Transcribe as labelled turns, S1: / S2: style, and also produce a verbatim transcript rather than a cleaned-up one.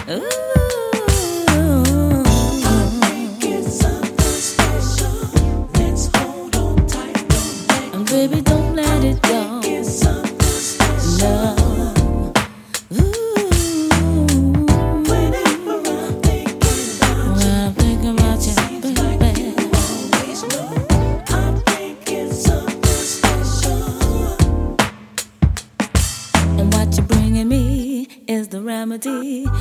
S1: Ooh.
S2: I think it's something special. Let's hold on tight, don't let
S1: And baby, don't let it go.
S2: it's something special.
S1: No. Ooh.
S2: Whenever I'm thinking about
S1: When
S2: you,
S1: I'm thinking about you,
S2: seems like
S1: baby.
S2: you always know. I'm thinking something special.
S1: And what you're bringing me is the remedy